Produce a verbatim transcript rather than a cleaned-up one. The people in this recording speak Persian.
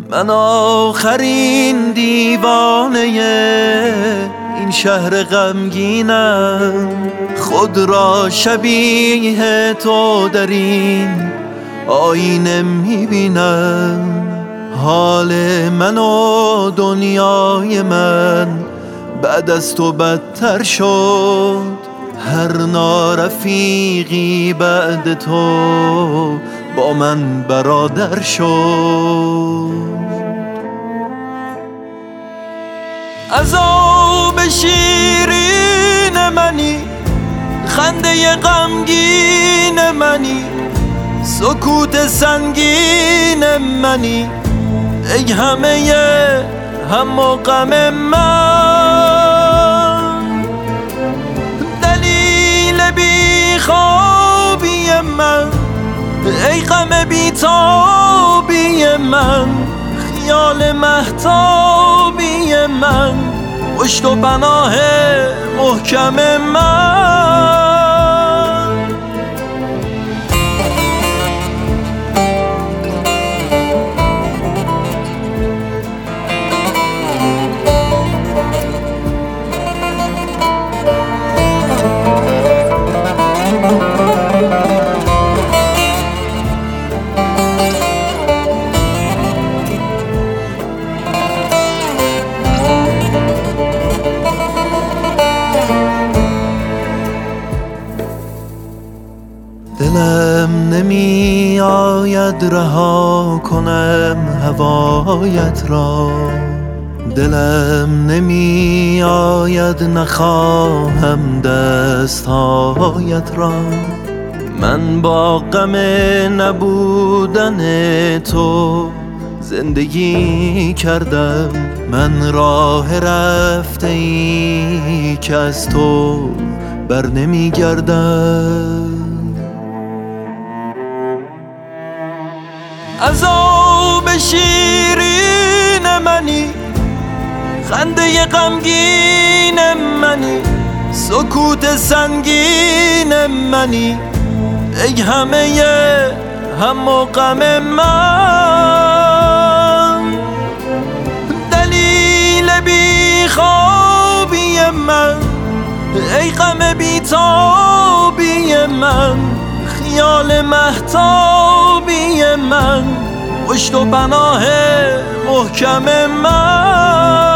من آخرین دیوانه این شهر غمگینم، خود را شبیه تو در این آینه میبینم. حال من و دنیای من بعد از تو بدتر شد، هر نارفیقی بعد تو با من برادر شد. عذاب شیرین منی، خنده غمگین منی، سکوت سنگین منی، ای همه هم و غم من، دلیل بی خوابی من، ای غم بی تابی من، خیال مهتابی من، پشت و پناه محکم من. دلم نمی آید رها کنم هوایت را، دلم نمی آید نخواهم دستهایت را. من با غم نبودن تو زندگی کردم، من راه رفته ای که از تو بر نمی گردم. عذاب شیرین منی، خنده غمگین منی، سکوت سنگین منی، ای همه هم و غم من، دلیل بی خوابی من، ای غم بی تابی من، خیال مهتابی من، پشت و پناه محکم من.